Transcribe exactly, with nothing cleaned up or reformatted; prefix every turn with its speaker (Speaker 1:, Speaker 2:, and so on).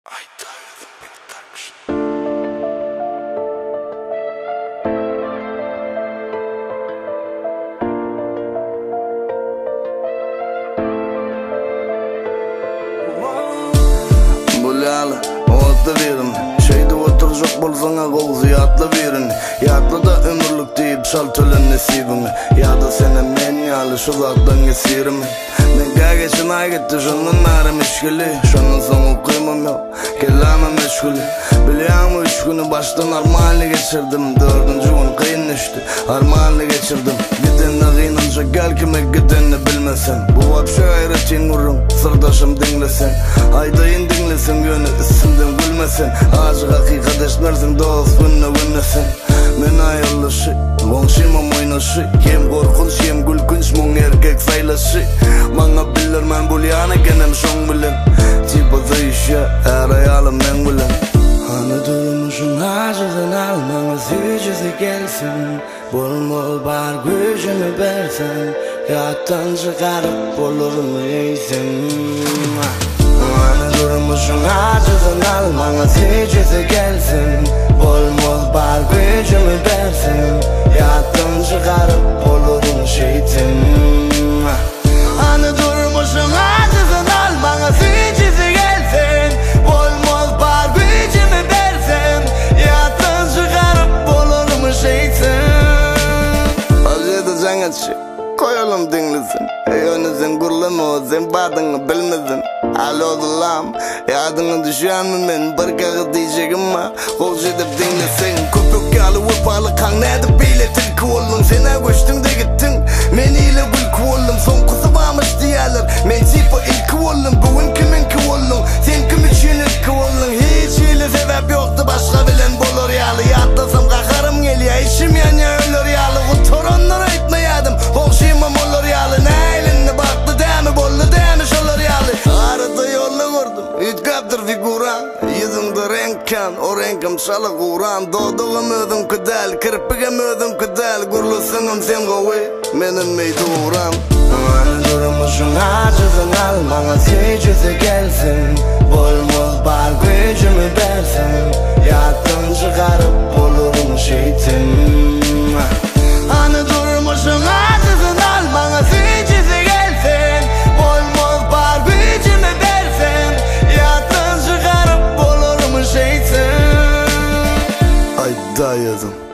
Speaker 1: Bulyalı, oğuzda verin. Şeyde oturacak bolsana kol ziyatlı verin. Yatlı da ömürlük deyip şal tölen nesibimi. Ya da sene men yalı şu zattan esirim. Men gâgeçin ay gitti şunun narı meşguli. Şunun sonu kıymam yok, kellamı meşguli. Biliyor mu üç günü baştan armağanlı geçirdim. Dördüncü gün kıyın düştü, armağanlı geçirdim. Gidenle kıyınınca gel kime gidenini bilmesen. Bu vapşa gayretin vurun, sırdaşım dinlesen. Haydayın dinlesen yönü üstümden gülmesen. Ağacı hakikat eşmersin dost günne günnesin. Men ayarlışı, konşimam oynaşı. Hem korkunç hem gülkünç mung erkek saylaşı. Bana bilir men bulyana genem şong bilen. Tipa zayışya her ayalım men bilen. Hani durmuşun acıdan almana sücüzü gelsin. Bol bol bar gücümü bersen. Yattan çıkarıp olurum eysin. Hani durmuşun acıdan almana sücüzü gelsin. Bol bol bar gücümü bersen. Yattan çıkarıp olurum şeytin. Hani durmuşun acıdan almana sücüzü gelsin. Bol bol bar gücümü bersen. Yattan çıkarıp olurum şeytin. Acıda canatçı koyalım dinlesin. Ey onu sen gurlama o sen badını bilmedin. Alodulam yadını düşen mi men bir kağı diyeceğim ma. Koğuş edip dinlesin. Köpük yalı vıpalı kan neydi bile tilki oldun. Sen ne koştun da gittin. Men ile gülkü oldum. Son kusu varmış diyorlar. Men tipa ilki oldum. Bugün kiminki oldun. Sen kim için ilki oldun. Hiç ile sebep yoktu. Başka bilen bolur yalı. Yatlasam kakarım geliyor. İşim yani ölür yalı. Kutoranlar etmeyedim. Hoşimam olur yalı. Ne elinde baktı demi bollu demi şolur yalı. Arada yolla vurdum. Ütkaptır figuran. Yüzümde renkkan. O renkim çalı kuran. Doğduğum ödüm kıdel. Kirpigim ödüm kıdel. Gurlusunum sen govi. Benim meyduram. Hani durmuşun acıdan almana sücüzü gelsin. Bol bol bar gücümü bersen. Yattan çıkarıp olurum şeytin. Hani durmuşun acıdan almana sücüzü gelsin. Bol bol bar gücümü bersen. Yattan çıkarıp olurum şeytin. Ay dayadım.